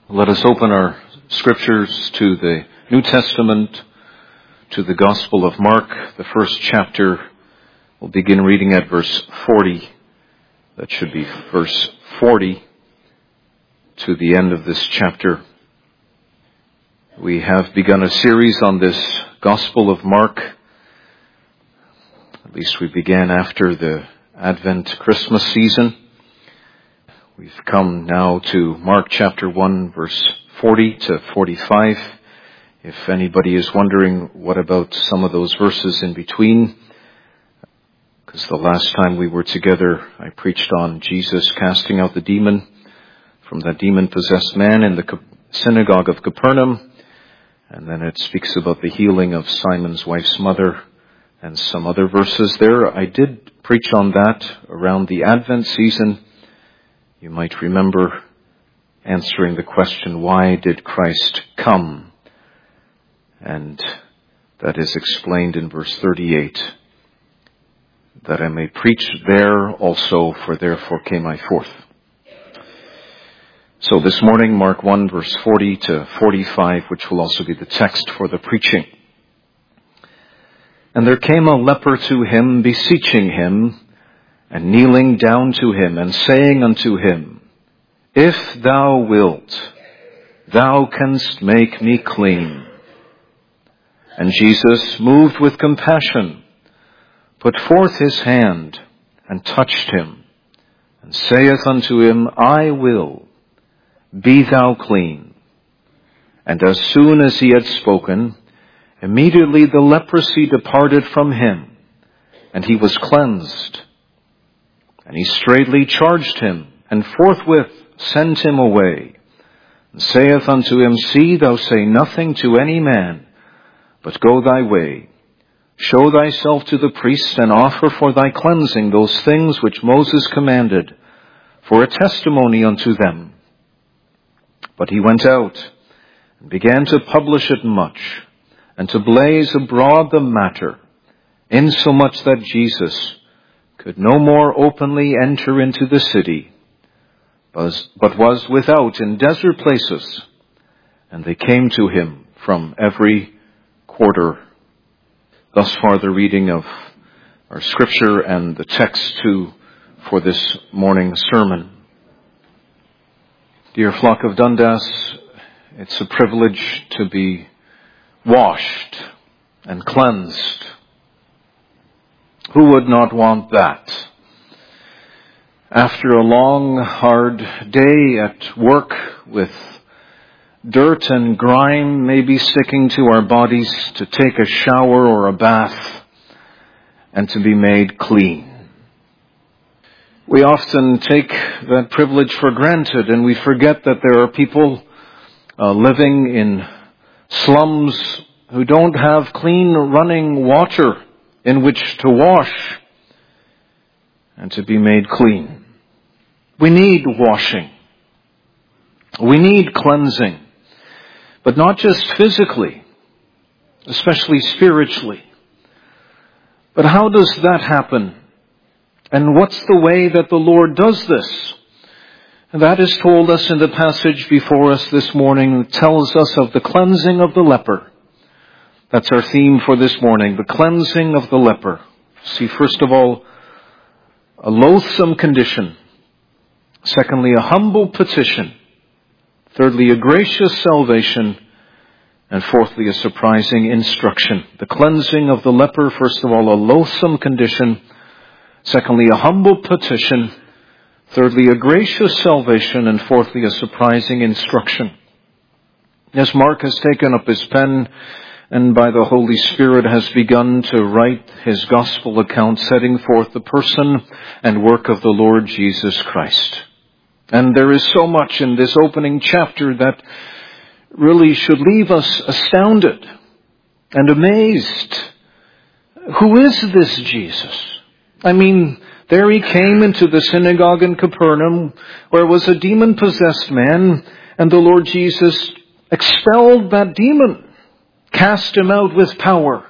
Let us open our scriptures to the New Testament, to the Gospel of Mark, the first chapter. We'll begin reading at verse 40. That should be verse 40 to the end of this chapter. We have begun a series on this Gospel of Mark. At least we began after the Advent Christmas season. We've come now to Mark chapter 1, verse 40 to 45. If anybody is wondering what about some of those verses in between, because the last time we were together, I preached on Jesus casting out the demon from that demon-possessed man in the synagogue of Capernaum. And then it speaks about the healing of Simon's wife's mother and some other verses there. I did preach on that around the Advent season. You might remember answering the question, why did Christ come? And that is explained in verse 38. That I may preach there also, for therefore came I forth. So this morning, Mark 1, verse 40 to 45, which will also be the text for the preaching. And there came a leper to him, beseeching him, and kneeling down to him, and saying unto him, If thou wilt, thou canst make me clean. And Jesus, moved with compassion, put forth his hand, and touched him, and saith unto him, I will, be thou clean. And as soon as he had spoken, immediately the leprosy departed from him, and he was cleansed. And he straightly charged him, and forthwith sent him away, and saith unto him, See, thou say nothing to any man, but go thy way. Show thyself to the priest, and offer for thy cleansing those things which Moses commanded, for a testimony unto them. But he went out, and began to publish it much, and to blaze abroad the matter, insomuch that Jesus could no more openly enter into the city, but was without in desert places, and they came to him from every quarter. Thus far the reading of our scripture and the text for this morning's sermon. Dear flock of Dundas, it's a privilege to be washed and cleansed. Who would not want that? After a long, hard day at work with dirt and grime maybe sticking to our bodies, to take a shower or a bath and to be made clean. We often take that privilege for granted, and we forget that there are people living in slums who don't have clean running water in which to wash and to be made clean. We need washing. We need cleansing. But not just physically, especially spiritually. But how does that happen? And what's the way that the Lord does this? And that is told us in the passage before us this morning. It tells us of the cleansing of the leper. That's our theme for this morning, the cleansing of the leper. See, first of all, a loathsome condition. Secondly, a humble petition. Thirdly, a gracious salvation. And fourthly, a surprising instruction. The cleansing of the leper, first of all, a loathsome condition. Secondly, a humble petition. Thirdly, a gracious salvation. And fourthly, a surprising instruction. As Mark has taken up his pen and by the Holy Spirit has begun to write his gospel account, setting forth the person and work of the Lord Jesus Christ. And there is so much in this opening chapter that really should leave us astounded and amazed. Who is this Jesus? I mean, there he came into the synagogue in Capernaum, where was a demon-possessed man, and the Lord Jesus expelled that demon, cast him out with power.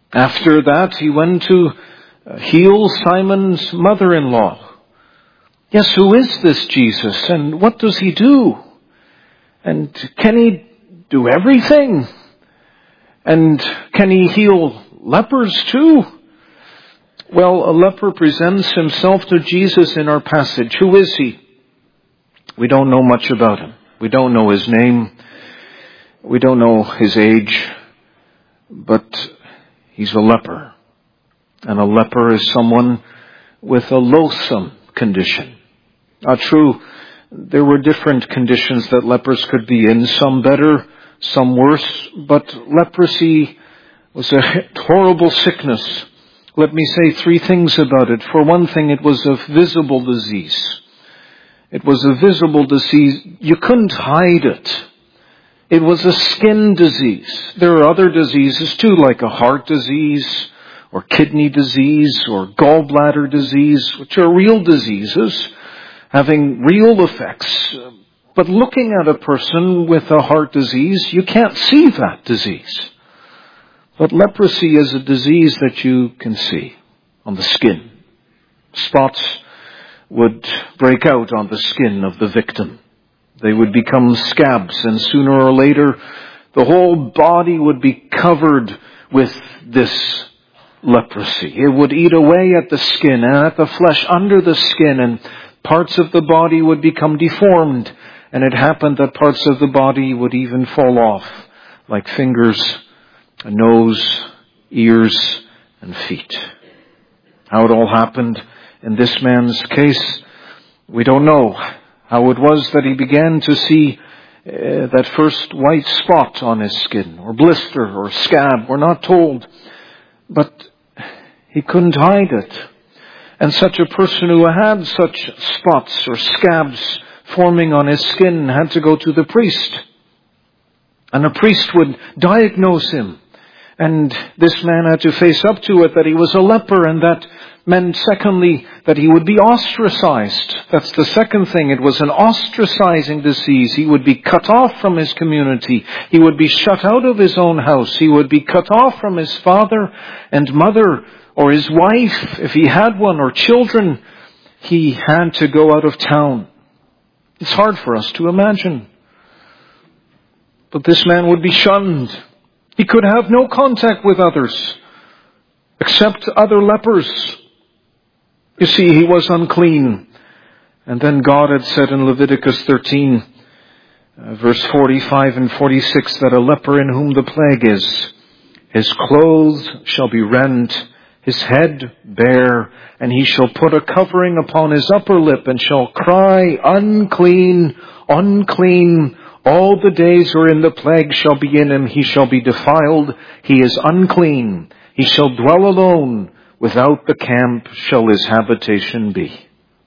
After that, he went to heal Simon's mother-in-law. Yes, who is this Jesus, and what does he do? And can he do everything? And can he heal lepers too? Well, a leper presents himself to Jesus in our passage. Who is he? We don't know much about him. We don't know his name. We don't know his age. But he's a leper. And a leper is someone with a loathsome condition. True, there were different conditions that lepers could be in, some better, some worse, but leprosy was a horrible sickness. Let me say three things about it. For one thing, it was a visible disease. It was a visible disease. You couldn't hide it. It was a skin disease. There are other diseases too, like a heart disease, or kidney disease, or gallbladder disease, which are real diseases, having real effects. But looking at a person with a heart disease, you can't see that disease. But leprosy is a disease that you can see on the skin. Spots would break out on the skin of the victim. They would become scabs, and sooner or later, the whole body would be covered with this leprosy. It would eat away at the skin and at the flesh under the skin, and parts of the body would become deformed. And it happened that parts of the body would even fall off, like fingers, a nose, ears, and feet. How it all happened in this man's case, we don't know. How it was that he began to see that first white spot on his skin, or blister, or scab, we're not told. But he couldn't hide it. And such a person who had such spots or scabs forming on his skin had to go to the priest. And a priest would diagnose him. And this man had to face up to it that he was a leper, and that meant, secondly, that he would be ostracized. That's the second thing. It was an ostracizing disease. He would be cut off from his community. He would be shut out of his own house. He would be cut off from his father and mother, or his wife, if he had one, or children. He had to go out of town. It's hard for us to imagine. But this man would be shunned. He could have no contact with others, except other lepers. You see, he was unclean. And then God had said in Leviticus 13, verse 45 and 46, that a leper in whom the plague is, his clothes shall be rent, his head bare, and he shall put a covering upon his upper lip, and shall cry, unclean, unclean. All the days wherein the plague shall be in him, he shall be defiled. He is unclean. He shall dwell alone. Without the camp shall his habitation be.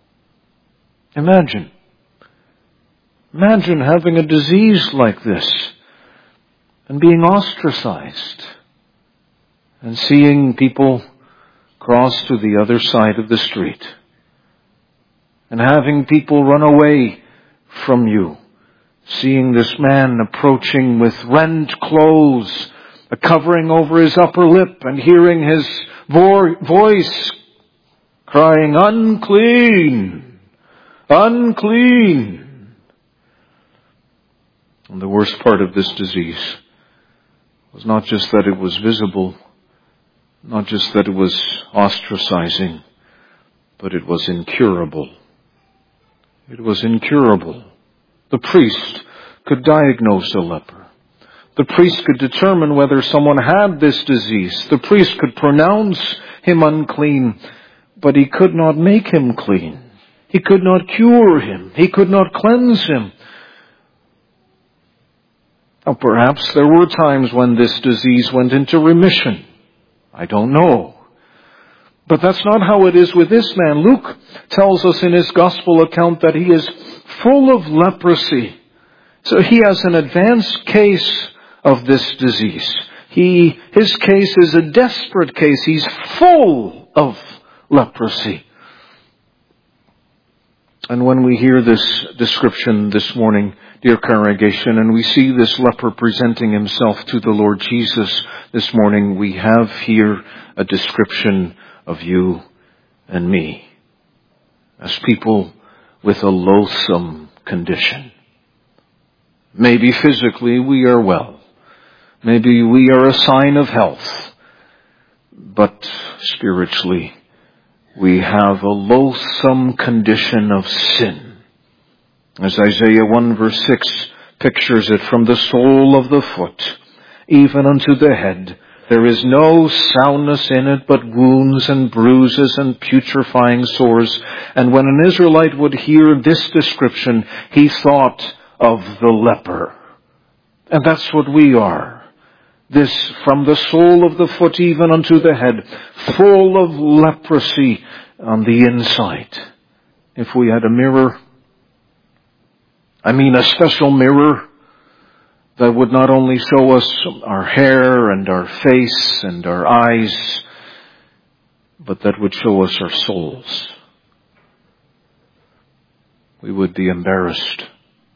Imagine having a disease like this and being ostracized and seeing people cross to the other side of the street and having people run away from you. Seeing this man approaching with rent clothes, a covering over his upper lip, and hearing his voice crying, unclean, unclean. And the worst part of this disease was not just that it was visible, not just that it was ostracizing, but it was incurable. It was incurable. The priest could diagnose a leper. The priest could determine whether someone had this disease. The priest could pronounce him unclean, but he could not make him clean. He could not cure him. He could not cleanse him. Now, perhaps there were times when this disease went into remission. I don't know. But that's not how it is with this man. Luke tells us in his gospel account that he is full of leprosy. So he has an advanced case of this disease. His case is a desperate case. He's full of leprosy. And when we hear this description this morning, dear congregation, and we see this leper presenting himself to the Lord Jesus this morning, we have here a description of you and me as people with a loathsome condition. Maybe physically we are well. Maybe we are a sign of health. But spiritually, we have a loathsome condition of sin. As Isaiah 1 verse 6 pictures it, from the sole of the foot, even unto the head, there is no soundness in it, but wounds and bruises and putrefying sores. And when an Israelite would hear this description, he thought of the leper. And that's what we are. This, from the sole of the foot even unto the head, full of leprosy on the inside. If we had a mirror, a special mirror that would not only show us our hair and our face and our eyes, but that would show us our souls, we would be embarrassed.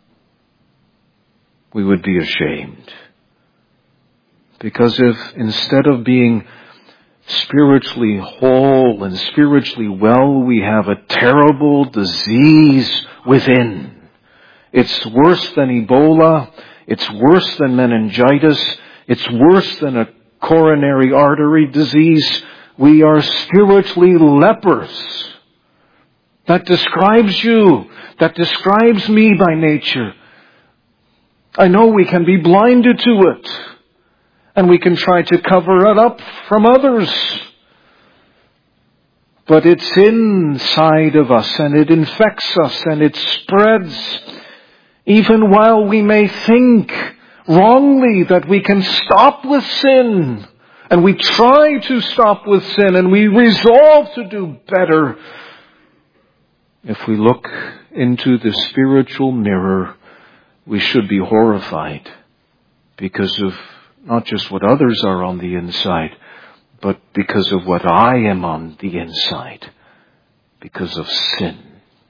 We would be ashamed. Because if instead of being spiritually whole and spiritually well, we have a terrible disease within. It's worse than Ebola. It's worse than meningitis. It's worse than a coronary artery disease. We are spiritually lepers. That describes you. That describes me by nature. I know we can be blinded to it. And we can try to cover it up from others. But it's inside of us, and it infects us, and it spreads. Even while we may think wrongly that we can stop with sin, and we try to stop with sin, and we resolve to do better, if we look into the spiritual mirror, we should be horrified because of not just what others are on the inside, but because of what I am on the inside, because of sin.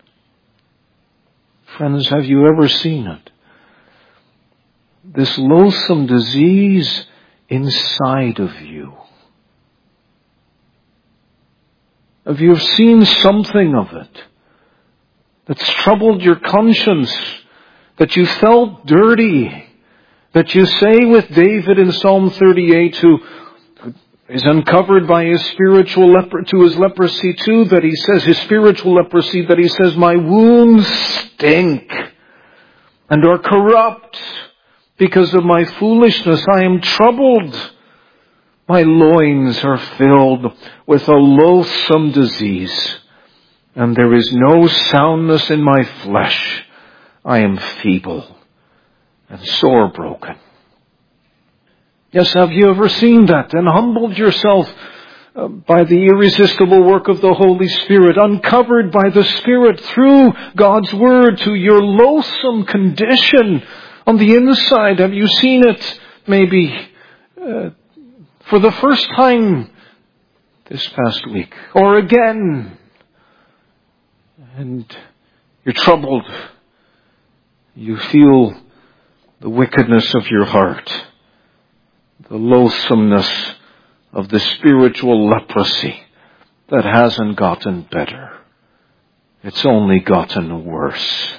Friends, have you ever seen it? This loathsome disease inside of you. Have you seen something of it that's troubled your conscience, that you felt dirty, that you say with David in Psalm 38, who is uncovered by his spiritual leprosy too, that he says, his spiritual leprosy, that he says, my wounds stink and are corrupt because of my foolishness. I am troubled. My loins are filled with a loathsome disease, and there is no soundness in my flesh. I am feeble and sore broken. Yes, have you ever seen that and humbled yourself by the irresistible work of the Holy Spirit, uncovered by the Spirit through God's Word to your loathsome condition on the inside? Have you seen it maybe for the first time this past week, or again, and you're troubled? You feel the wickedness of your heart, the loathsomeness of the spiritual leprosy that hasn't gotten better. It's only gotten worse.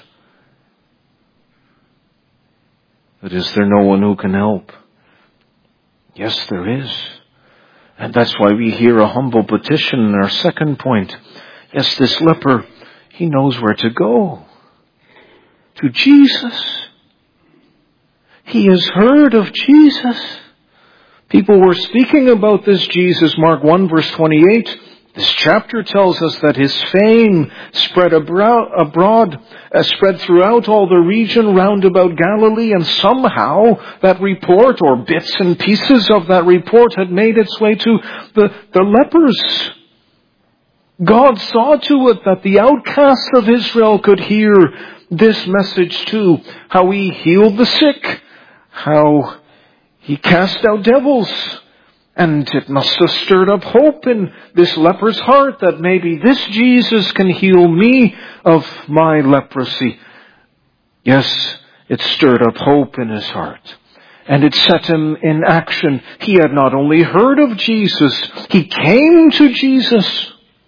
But is there no one who can help? Yes, there is. And that's why we hear a humble petition in our second point. Yes, this leper, he knows where to go. To Jesus. He has heard of Jesus. People were speaking about this Jesus. Mark 1 verse 28. This chapter tells us that his fame spread spread throughout all the region round about Galilee, and somehow that report, or bits and pieces of that report, had made its way to the lepers. God saw to it that the outcasts of Israel could hear this message too. How he healed the sick. How he cast out devils. And it must have stirred up hope in this leper's heart that maybe this Jesus can heal me of my leprosy. Yes, it stirred up hope in his heart. And it set him in action. He had not only heard of Jesus, he came to Jesus.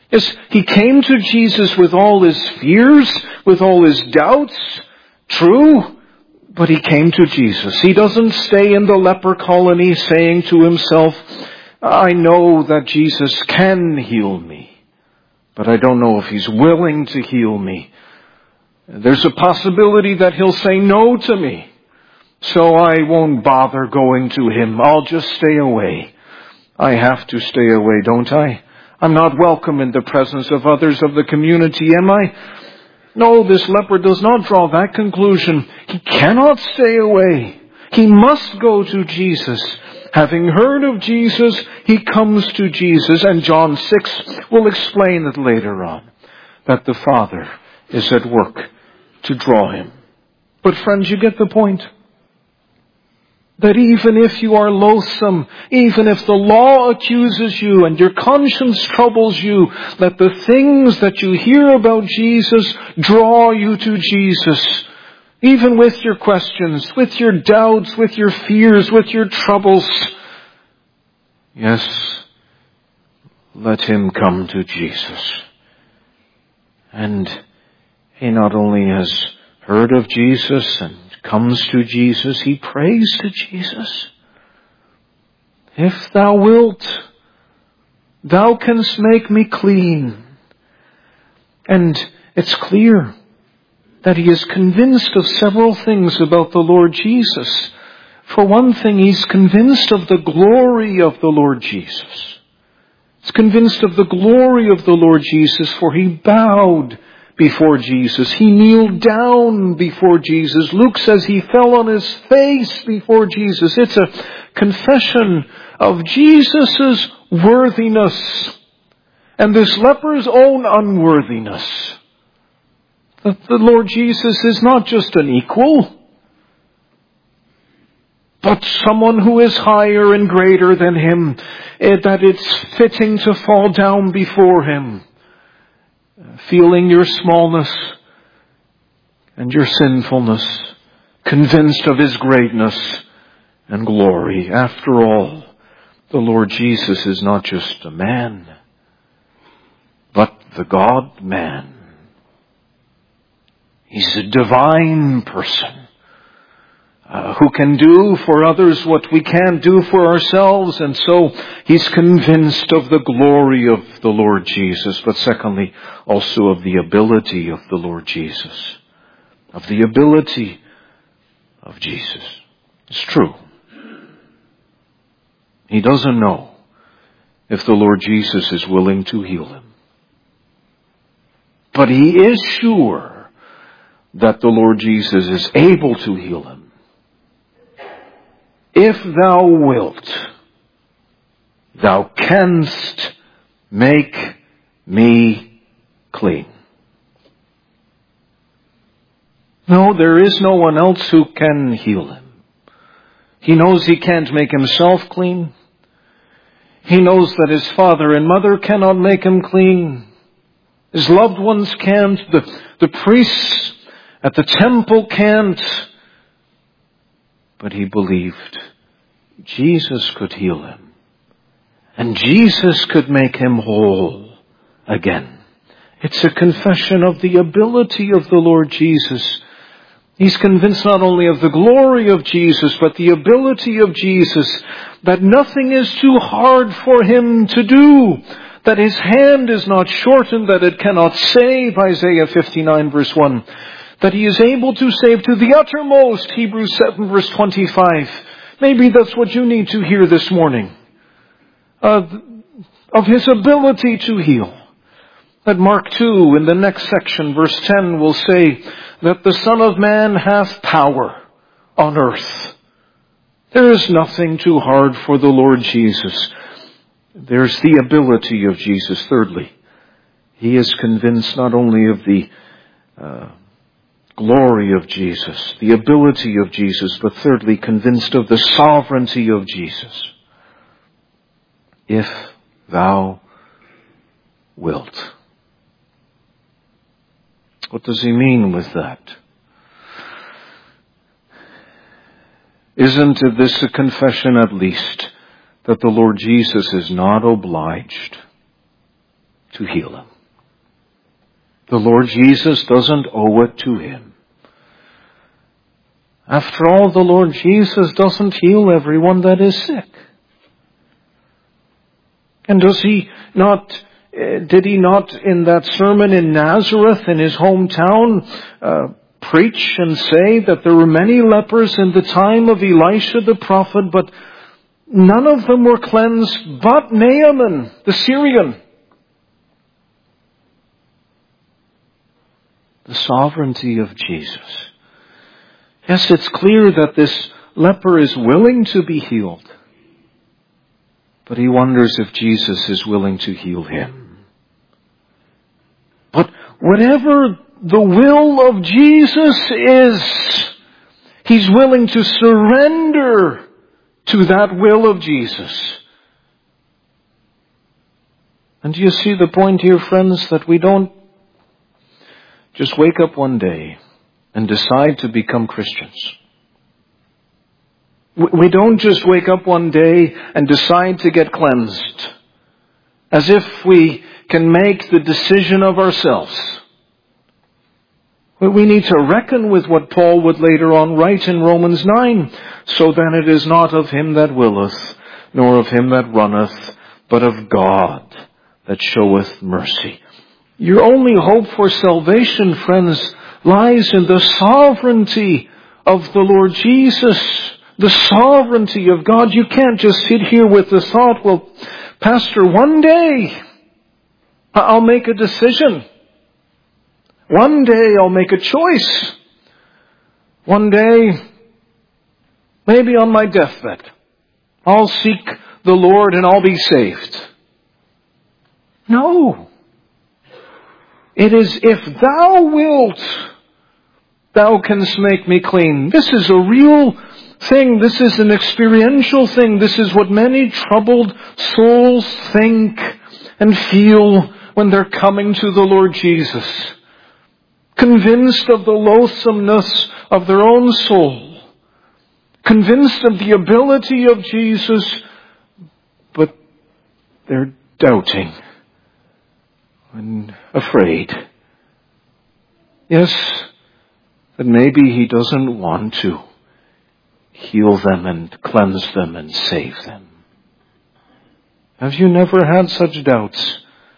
Yes, he came to Jesus with all his fears, with all his doubts. True, but he came to Jesus. He doesn't stay in the leper colony saying to himself, I know that Jesus can heal me, but I don't know if he's willing to heal me. There's a possibility that he'll say no to me, so I won't bother going to him. I'll just stay away. I have to stay away, don't I? I'm not welcome in the presence of others of the community, am I? No, this leper does not draw that conclusion. He cannot stay away. He must go to Jesus. Having heard of Jesus, he comes to Jesus, and John 6 will explain it later on, that the Father is at work to draw him. But friends, you get the point. That even if you are loathsome, even if the law accuses you and your conscience troubles you, let the things that you hear about Jesus draw you to Jesus. Even with your questions, with your doubts, with your fears, with your troubles. Yes, let him come to Jesus. And he not only has heard of Jesus and comes to Jesus, he prays to Jesus. If thou wilt, thou canst make me clean. And it's clear that he is convinced of several things about the Lord Jesus. For one thing, he's convinced of the glory of the Lord Jesus. He's convinced of the glory of the Lord Jesus, for he bowed before Jesus. He kneeled down before Jesus. Luke says he fell on his face before Jesus. It's a confession of Jesus' worthiness and this leper's own unworthiness. That the Lord Jesus is not just an equal, but someone who is higher and greater than him, that it's fitting to fall down before him. Feeling your smallness and your sinfulness, convinced of his greatness and glory. After all, the Lord Jesus is not just a man, but the God-man. He's a divine person who can do for others what we can't do for ourselves. And so he's convinced of the glory of the Lord Jesus, but secondly, also of the ability of the Lord Jesus. Of the ability of Jesus. It's true. He doesn't know if the Lord Jesus is willing to heal him. But he is sure that the Lord Jesus is able to heal him. If thou wilt, thou canst make me clean. No, there is no one else who can heal him. He knows he can't make himself clean. He knows that his father and mother cannot make him clean. His loved ones can't. The priests at the temple can't. But he believed Jesus could heal him. And Jesus could make him whole again. It's a confession of the ability of the Lord Jesus. He's convinced not only of the glory of Jesus, but the ability of Jesus, that nothing is too hard for him to do, that his hand is not shortened, that it cannot save, Isaiah 59 verse 1, that he is able to save to the uttermost, Hebrews 7 verse 25. Maybe that's what you need to hear this morning, of his ability to heal. That Mark 2 in the next section, verse 10, will say that the Son of Man hath power on earth. There is nothing too hard for the Lord Jesus. There's the ability of Jesus. Thirdly, he is convinced not only of the glory of Jesus, the ability of Jesus, but thirdly, convinced of the sovereignty of Jesus. If thou wilt. What does he mean with that? Isn't this a confession at least that the Lord Jesus is not obliged to heal him. The Lord Jesus doesn't owe it to him. After all, the Lord Jesus doesn't heal everyone that is sick. And did he not in that sermon in Nazareth, in his hometown, preach and say that there were many lepers in the time of Elisha the prophet, but none of them were cleansed but Naaman, the Syrian? The sovereignty of Jesus. Yes, it's clear that this leper is willing to be healed. But he wonders if Jesus is willing to heal him. But whatever the will of Jesus is, he's willing to surrender to that will of Jesus. And do you see the point here, friends, that we don't just wake up one day and decide to become Christians. We don't just wake up one day and decide to get cleansed, as if we can make the decision of ourselves. We need to reckon with what Paul would later on write in Romans 9. So then it is not of him that willeth, nor of him that runneth, but of God that showeth mercy. Your only hope for salvation, friends, lies in the sovereignty of the Lord Jesus. The sovereignty of God. You can't just sit here with the thought, well, Pastor, one day I'll make a decision. One day I'll make a choice. One day, maybe on my deathbed, I'll seek the Lord and I'll be saved. No. It is, if thou wilt, thou canst make me clean. This is a real thing. This is an experiential thing. This is what many troubled souls think and feel when they're coming to the Lord Jesus. Convinced of the loathsomeness of their own soul. Convinced of the ability of Jesus, but they're doubting and afraid. Yes, that maybe he doesn't want to heal them and cleanse them and save them. Have you never had such doubts?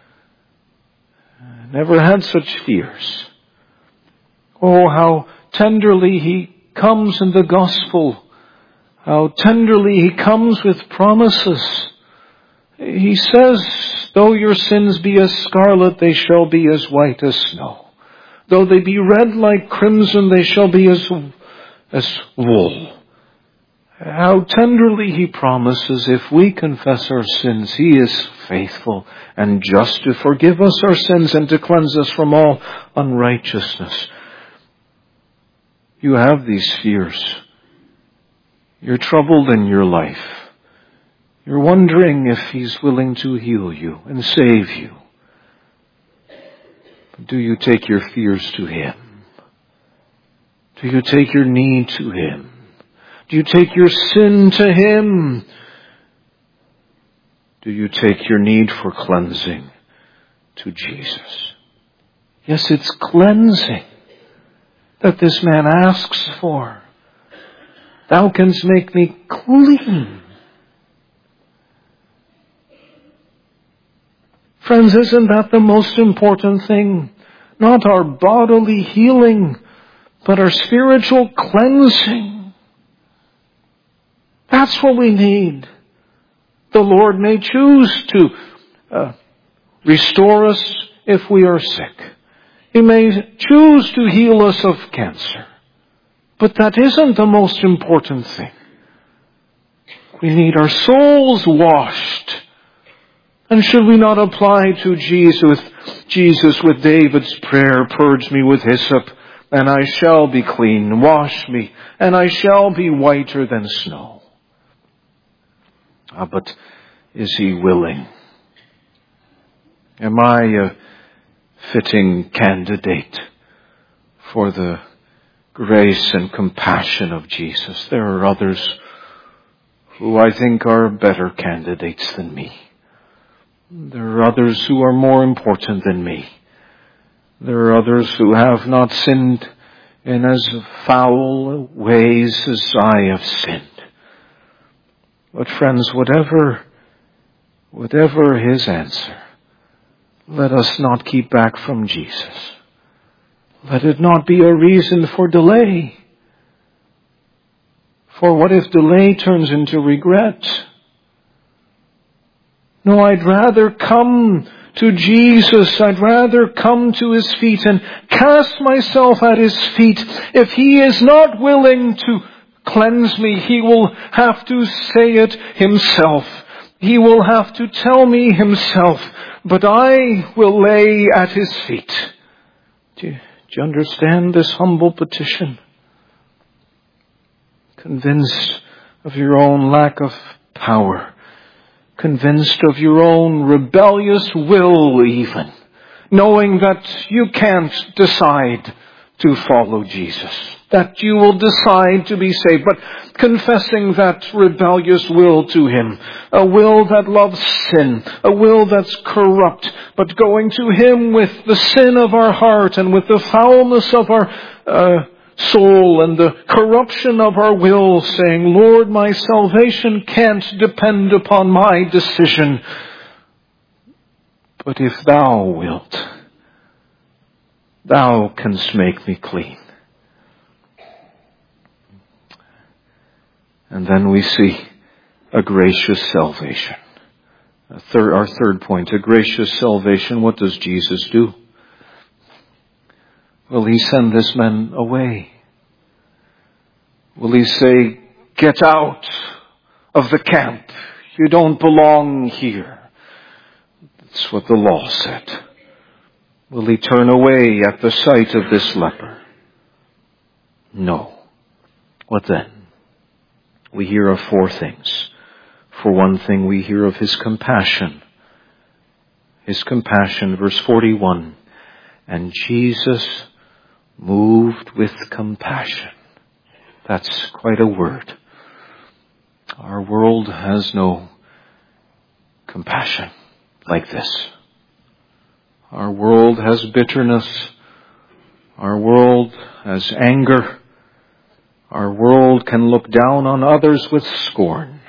Never had such fears? Oh, how tenderly he comes in the gospel. How tenderly he comes with promises. He says, though your sins be as scarlet, they shall be as white as snow. Though they be red like crimson, they shall be as wool. How tenderly he promises, if we confess our sins, he is faithful and just to forgive us our sins and to cleanse us from all unrighteousness. You have these fears. You're troubled in your life. You're wondering if he's willing to heal you and save you. But do you take your fears to him? Do you take your need to him? Do you take your sin to him? Do you take your need for cleansing to Jesus? Yes, it's cleansing that this man asks for. Thou canst make me clean. Friends, isn't that the most important thing? Not our bodily healing, but our spiritual cleansing. That's what we need. The Lord may choose to restore us if we are sick. He may choose to heal us of cancer. But that isn't the most important thing. We need our souls washed. And should we not apply to Jesus with David's prayer, purge me with hyssop, and I shall be clean. Wash me, and I shall be whiter than snow. But is he willing? Am I a fitting candidate for the grace and compassion of Jesus? There are others who I think are better candidates than me. There are others who are more important than me. There are others who have not sinned in as foul ways as I have sinned. But friends, whatever his answer, let us not keep back from Jesus. Let it not be a reason for delay. For what if delay turns into regret? No, I'd rather come to Jesus. I'd rather come to His feet and cast myself at His feet. If He is not willing to cleanse me, He will have to say it Himself. He will have to tell me Himself. But I will lay at His feet. Do you understand this humble petition? Convinced of your own lack of power. Convinced of your own rebellious will even. Knowing that you can't decide to follow Jesus. That you will decide to be saved. But confessing that rebellious will to Him. A will that loves sin. A will that's corrupt. But going to Him with the sin of our heart and with the foulness of our soul and the corruption of our will, saying, Lord, my salvation can't depend upon my decision. But if Thou wilt, Thou canst make me clean. And then we see a gracious salvation. Our third point, a gracious salvation. What does Jesus do? Will He send this man away? Will He say, get out of the camp. You don't belong here. That's what the law said. Will He turn away at the sight of this leper? No. What then? We hear of four things. For one thing, we hear of His compassion. His compassion, verse 41. And Jesus moved with compassion. That's quite a word. Our world has no compassion like this. Our world has bitterness. Our world has anger. Our world can look down on others with scorn.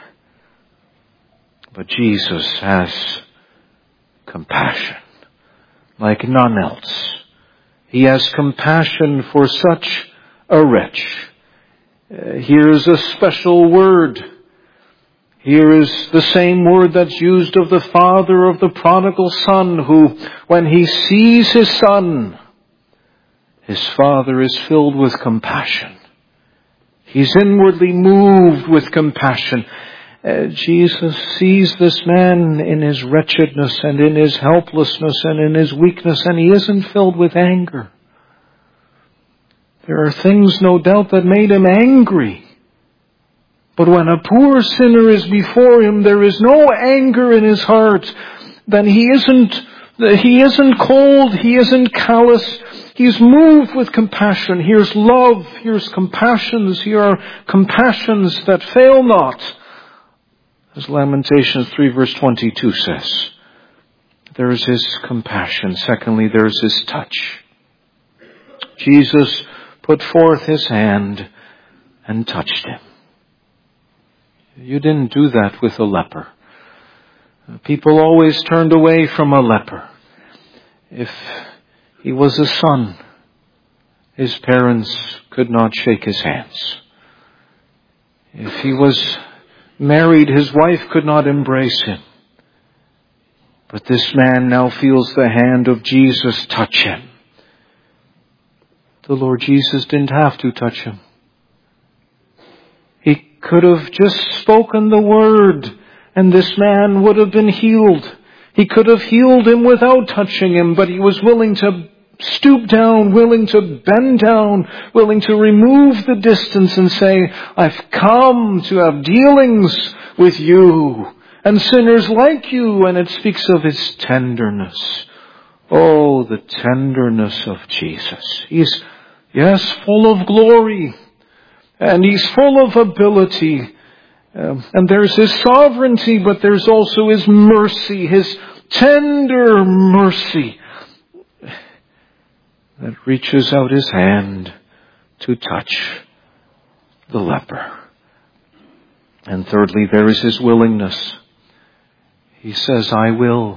But Jesus has compassion like none else. He has compassion for such a wretch. Here's a special word. Here is the same word that's used of the father of the prodigal son, who, when he sees his son, his father is filled with compassion. He's inwardly moved with compassion. Jesus sees this man in his wretchedness and in his helplessness and in his weakness, and He isn't filled with anger. There are things, no doubt, that made Him angry. But when a poor sinner is before Him, there is no anger in His heart. Then He isn't cold, He isn't callous. He's moved with compassion. Here's love, here's compassions, here are compassions that fail not. As Lamentations 3 verse 22 says, there is His compassion. Secondly, there is His touch. Jesus put forth His hand and touched him. You didn't do that with a leper. People always turned away from a leper. If he was a son, his parents could not shake his hands. If he was married, his wife could not embrace him. But this man now feels the hand of Jesus touch him. The Lord Jesus didn't have to touch him. He could have just spoken the word and this man would have been healed. He could have healed him without touching him, but He was willing to stoop down, willing to bend down, willing to remove the distance and say, I've come to have dealings with you and sinners like you. And it speaks of His tenderness. Oh, the tenderness of Jesus. He's, yes, full of glory. And He's full of ability. And there's His sovereignty, but there's also His mercy, His tender mercy that reaches out his hand to touch the leper. And thirdly, there is his willingness. He says, I will.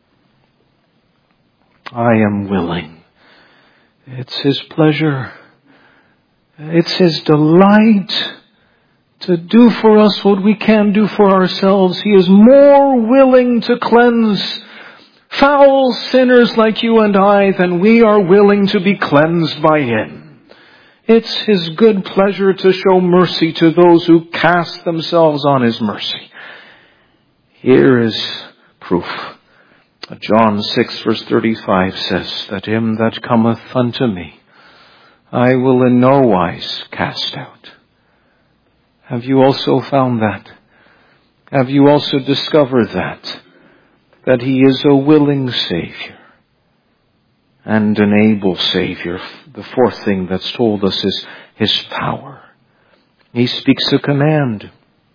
I am willing. It's his pleasure. It's his delight to do for us what we can't do for ourselves. He is more willing to cleanse foul sinners like you and I than we are willing to be cleansed by him. It's his good pleasure to show mercy to those who cast themselves on his mercy. Here is proof. John 6 verse 35 says that him that cometh unto me, I will in no wise cast out. Have you also found that? Have you also discovered that? That he is a willing Savior and an able Savior. The fourth thing that's told us is his power. He speaks a command.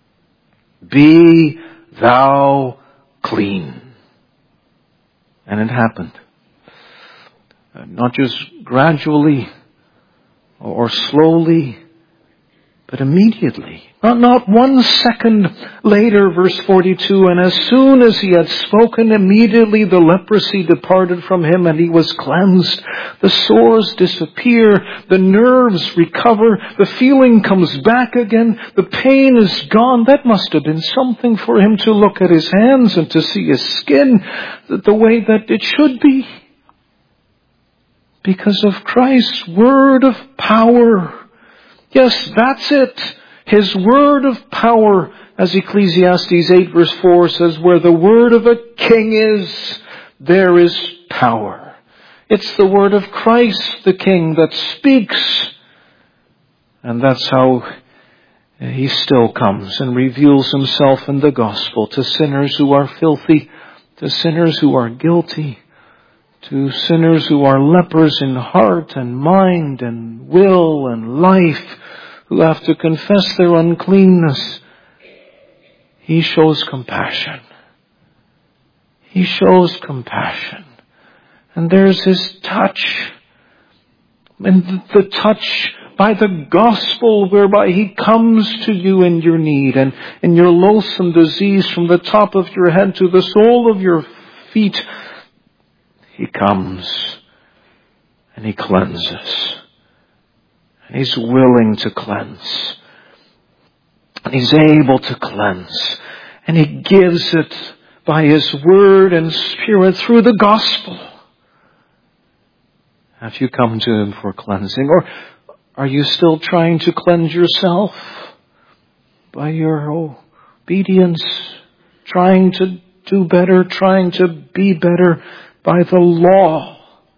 Be thou clean. And it happened. Not just gradually or slowly, but immediately. Not 1 second later, verse 42, and as soon as he had spoken, immediately the leprosy departed from him and he was cleansed. The sores disappear, the nerves recover, the feeling comes back again, the pain is gone. That must have been something for him to look at his hands and to see his skin the way that it should be. Because of Christ's word of power. Yes, that's it. His word of power, as Ecclesiastes 8 verse 4 says, where the word of a king is, there is power. It's the word of Christ, the King, that speaks. And that's how he still comes and reveals himself in the gospel to sinners who are filthy, to sinners who are guilty, to sinners who are lepers in heart and mind and will and life, who have to confess their uncleanness. He shows compassion. He shows compassion. And there's his touch. And the touch by the gospel whereby he comes to you in your need and in your loathsome disease from the top of your head to the sole of your feet. He comes and he cleanses. And he's willing to cleanse. And he's able to cleanse. And he gives it by his word and spirit through the gospel. Have you come to him for cleansing? Or are you still trying to cleanse yourself by your obedience? Trying to do better, trying to be better by the law?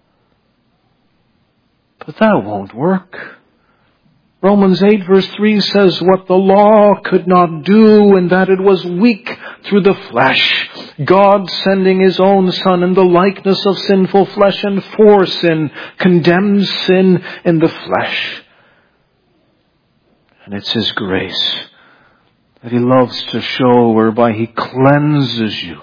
But that won't work. Romans 8 verse 3 says what the law could not do, and that it was weak through the flesh. God sending his own Son in the likeness of sinful flesh and for sin, condemns sin in the flesh. And it's his grace that he loves to show, whereby he cleanses you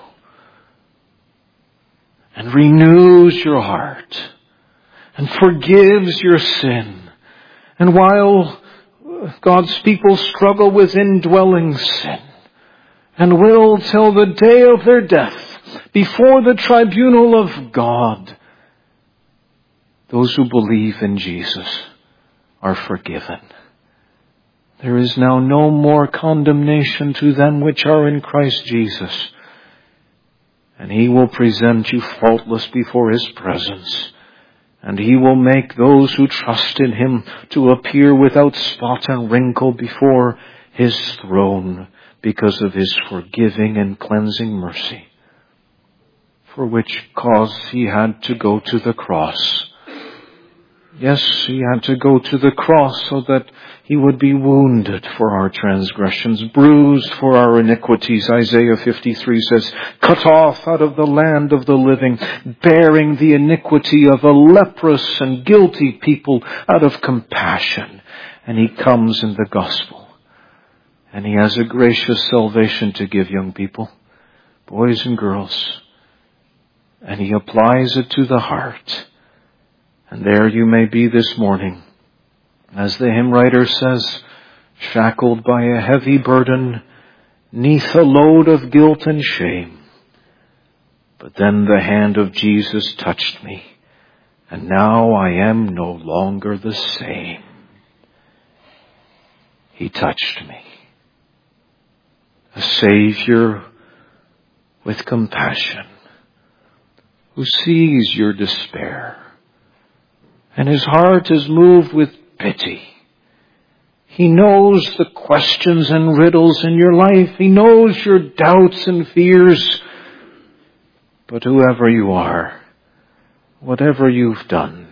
and renews your heart and forgives your sin. And while God's people struggle with indwelling sin and will till the day of their death before the tribunal of God, those who believe in Jesus are forgiven. There is now no more condemnation to them which are in Christ Jesus. And he will present you faultless before his presence. And he will make those who trust in him to appear without spot and wrinkle before his throne because of his forgiving and cleansing mercy, for which cause he had to go to the cross. Yes, he had to go to the cross so that he would be wounded for our transgressions, bruised for our iniquities. Isaiah 53 says, cut off out of the land of the living, bearing the iniquity of a leprous and guilty people out of compassion. And he comes in the gospel. And he has a gracious salvation to give young people, boys and girls. and He applies it to the heart. And there you may be this morning, as the hymn writer says, shackled by a heavy burden, 'neath a load of guilt and shame. But then the hand of Jesus touched me, and now I am no longer the same. He touched me. A Savior with compassion, who sees your despair, and His heart is moved with pity. He knows the questions and riddles in your life. He knows your doubts and fears. But whoever you are, whatever you've done,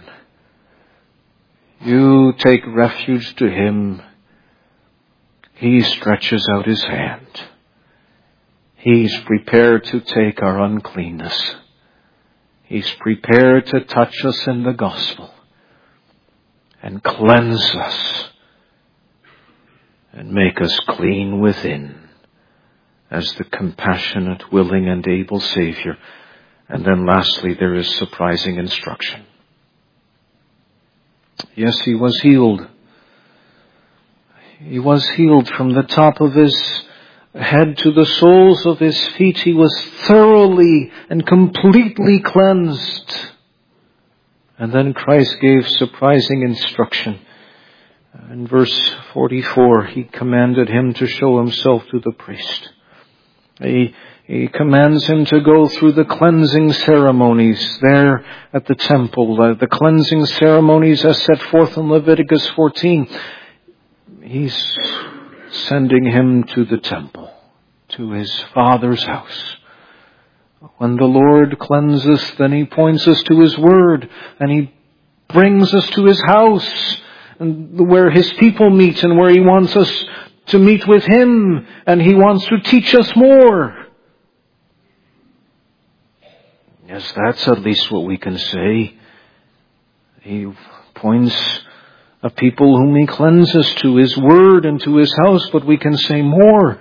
you take refuge to Him. He stretches out His hand. He's prepared to take our uncleanness. He's prepared to touch us in the gospel and cleanse us and make us clean within as the compassionate, willing, and able Savior. And then lastly, there is surprising instruction. Yes, He was healed. He was healed from the top of His head to the soles of His feet. He was thoroughly and completely cleansed. And then Christ gave surprising instruction. In verse 44, He commanded him to show himself to the priest. He commands him to go through the cleansing ceremonies there at the temple. The cleansing ceremonies as set forth in Leviticus 14. He's sending him to the temple, to His Father's house. When the Lord cleanses, then He points us to His Word, and He brings us to His house, and where His people meet, and where He wants us to meet with Him, and He wants to teach us more. Yes, that's at least what we can say. He points a people whom He cleanses to His Word and to His house, but we can say more.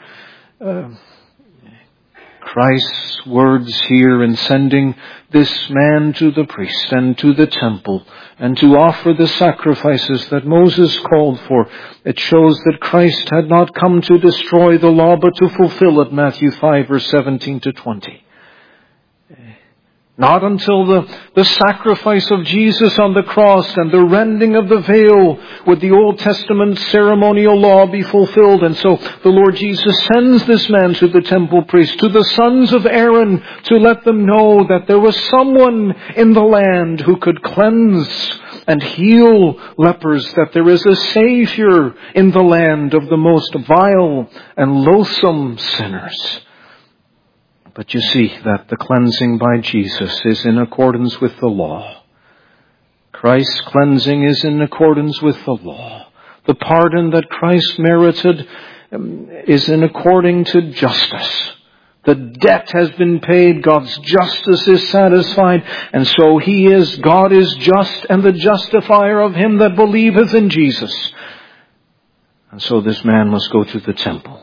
Christ's words here in sending this man to the priest and to the temple and to offer the sacrifices that Moses called for, it shows that Christ had not come to destroy the law but to fulfill it, Matthew 5 verse 17 to 20. Not until the sacrifice of Jesus on the cross and the rending of the veil would the Old Testament ceremonial law be fulfilled. And so the Lord Jesus sends this man to the temple priest, to the sons of Aaron, to let them know that there was someone in the land who could cleanse and heal lepers, that there is a Savior in the land of the most vile and loathsome sinners. But you see that the cleansing by Jesus is in accordance with the law. Christ's cleansing is in accordance with the law. The pardon that Christ merited is in according to justice. The debt has been paid. God's justice is satisfied. And so God is just, and the justifier of him that believeth in Jesus. And so this man must go to the temple.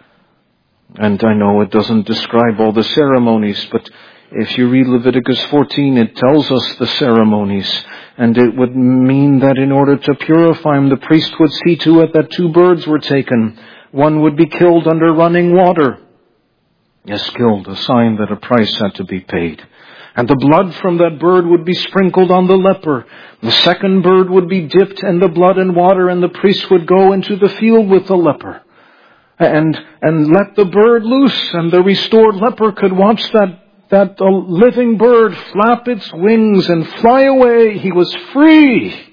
And I know it doesn't describe all the ceremonies, but if you read Leviticus 14, it tells us the ceremonies. And it would mean that in order to purify him, the priest would see to it that 2 birds were taken. One would be killed under running water. Yes, killed, a sign that a price had to be paid. And the blood from that bird would be sprinkled on the leper. The second bird would be dipped in the blood and water, and the priest would go into the field with the leper. And let the bird loose, and the restored leper could watch that living bird flap its wings and fly away. He was free.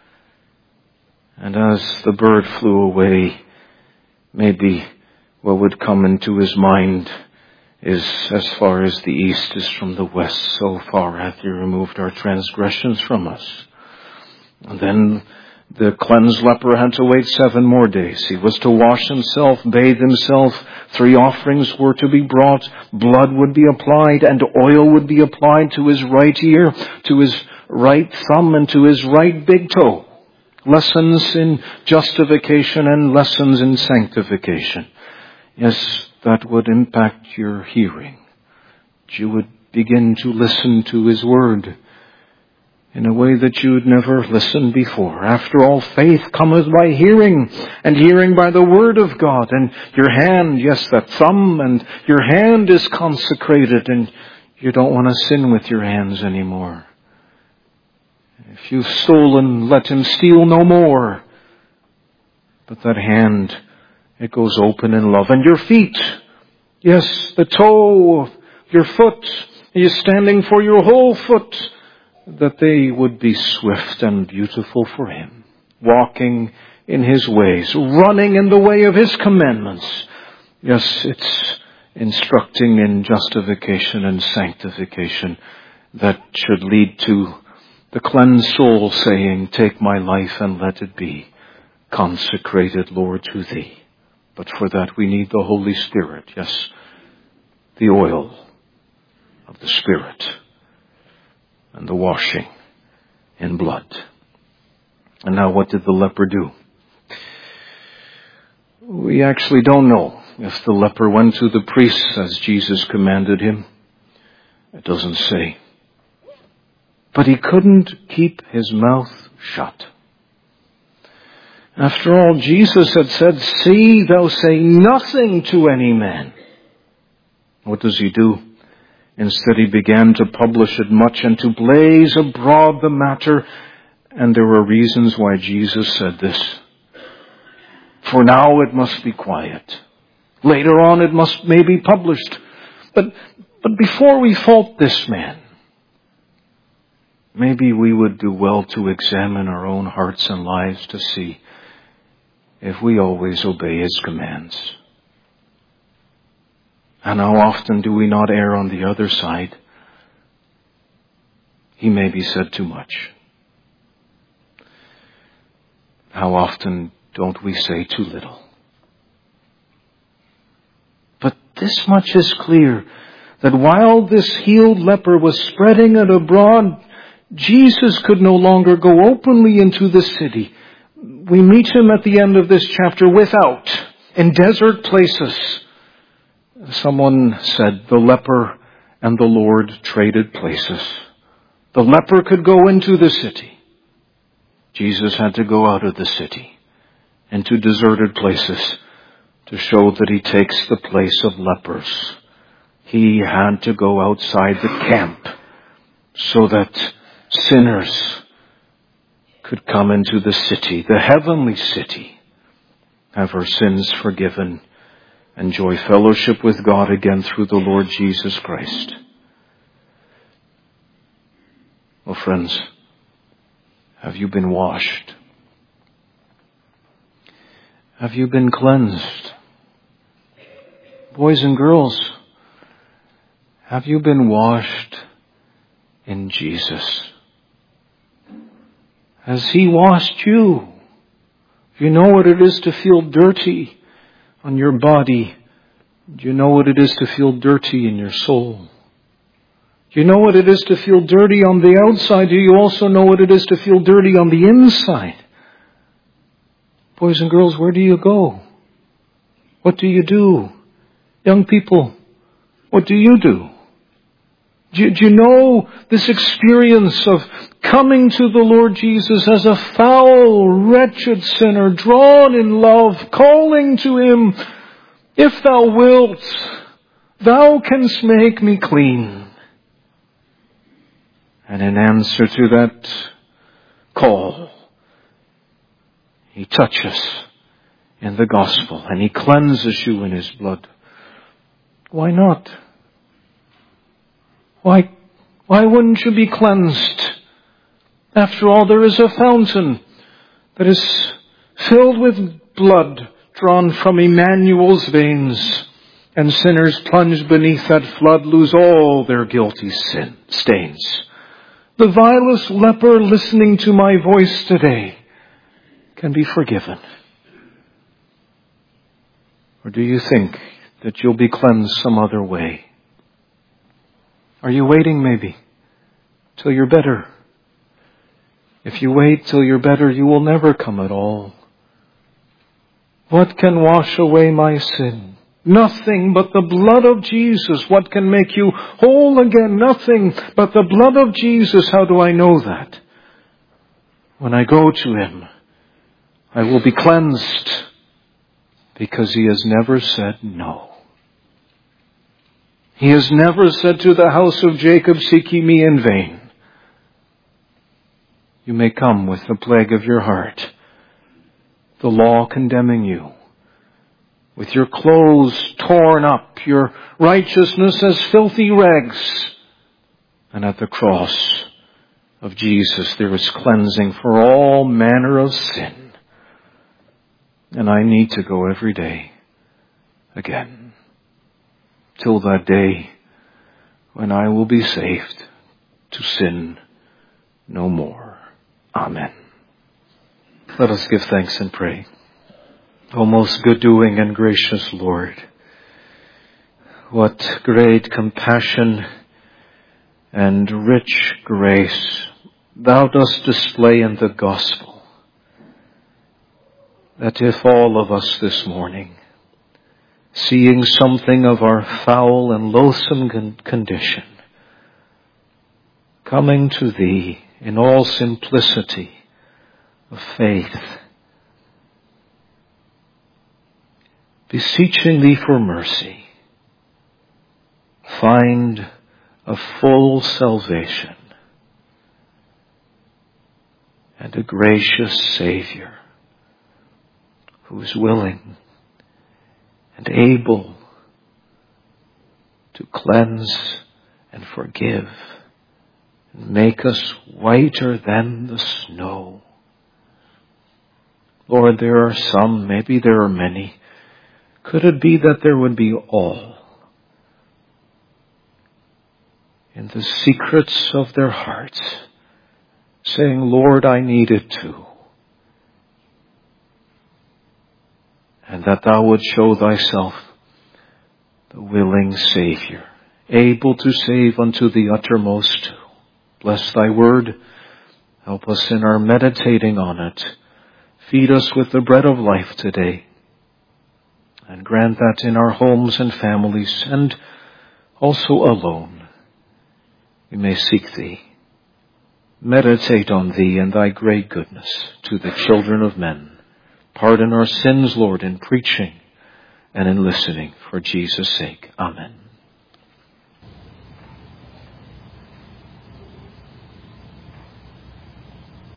And as the bird flew away, maybe what would come into his mind is, as far as the east is from the west, so far hath He removed our transgressions from us. And then the cleansed leper had to wait 7 more days. He was to wash himself, bathe himself. 3 offerings were to be brought. Blood would be applied, and oil would be applied to his right ear, to his right thumb, and to his right big toe. Lessons in justification and lessons in sanctification. Yes, that would impact your hearing. You would begin to listen to His Word in a way that you'd never listened before. After all, faith cometh by hearing, and hearing by the Word of God. And your hand, yes, that thumb, and your hand is consecrated, and you don't want to sin with your hands anymore. If you've stolen, let him steal no more. But that hand, it goes open in love. And your feet, yes, the toe of your foot, he is standing for your whole foot, that they would be swift and beautiful for Him, walking in His ways, running in the way of His commandments. Yes, it's instructing in justification and sanctification that should lead to the cleansed soul saying, take my life and let it be consecrated, Lord, to Thee. But for that we need the Holy Spirit, yes, the oil of the Spirit, and the washing in blood. And now what did the leper do? We actually don't know if the leper went to the priests as Jesus commanded him. It doesn't say. But he couldn't keep his mouth shut. After all, Jesus had said, see, thou say nothing to any man. What does he do? Instead, he began to publish it much and to blaze abroad the matter. And there were reasons why Jesus said this. For now it must be quiet. Later on it must maybe published. But before we fault this man, maybe we would do well to examine our own hearts and lives to see if we always obey His commands. And how often do we not err on the other side? He maybe said too much. How often don't we say too little? But this much is clear, that while this healed leper was spreading it abroad, Jesus could no longer go openly into the city. We meet Him at the end of this chapter without, in desert places. Someone said the leper and the Lord traded places. The leper could go into the city. Jesus had to go out of the city into deserted places to show that He takes the place of lepers. He had to go outside the camp so that sinners could come into the city, the heavenly city, have our sins forgiven, enjoy fellowship with God again through the Lord Jesus Christ. Well, friends, have you been washed? Have you been cleansed? Boys and girls, have you been washed in Jesus? Has He washed you? You know what it is to feel dirty on your body. Do you know what it is to feel dirty in your soul? Do you know what it is to feel dirty on the outside? Do you also know what it is to feel dirty on the inside? Boys and girls, where do you go? What do you do? Young people, what do you do? Do you know this experience of coming to the Lord Jesus as a foul, wretched sinner, drawn in love, calling to Him, if Thou wilt, Thou canst make me clean. And in answer to that call, He touches in the gospel and He cleanses you in His blood. Why not? Why wouldn't you be cleansed? After all, there is a fountain that is filled with blood drawn from Emmanuel's veins, and sinners plunged beneath that flood lose all their guilty stains. The vilest leper listening to my voice today can be forgiven. Or do you think that you'll be cleansed some other way? Are you waiting maybe till you're better? If you wait till you're better, you will never come at all. What can wash away my sin? Nothing but the blood of Jesus. What can make you whole again? Nothing but the blood of Jesus. How do I know that? When I go to Him, I will be cleansed, because He has never said no. He has never said to the house of Jacob, seek ye me in vain. You may come with the plague of your heart, the law condemning you, with your clothes torn up, your righteousness as filthy rags. And at the cross of Jesus there is cleansing for all manner of sin. And I need to go every day again, till that day when I will be saved to sin no more. Amen. Let us give thanks and pray. O most good-doing and gracious Lord, what great compassion and rich grace Thou dost display in the gospel, that if all of us this morning, seeing something of our foul and loathsome condition, coming to Thee in all simplicity of faith, beseeching Thee for mercy, find a full salvation and a gracious Savior who is willing and able to cleanse and forgive and make us whiter than the snow. Lord, there are some, maybe there are many. Could it be that there would be all in the secrets of their hearts, saying, Lord, I need it too. And that Thou would show Thyself the willing Savior, able to save unto the uttermost too. Bless Thy word. Help us in our meditating on it. Feed us with the bread of life today. And grant that in our homes and families, and also alone, we may seek Thee, meditate on Thee and Thy great goodness to the children of men. Pardon our sins, Lord, in preaching and in listening for Jesus' sake. Amen.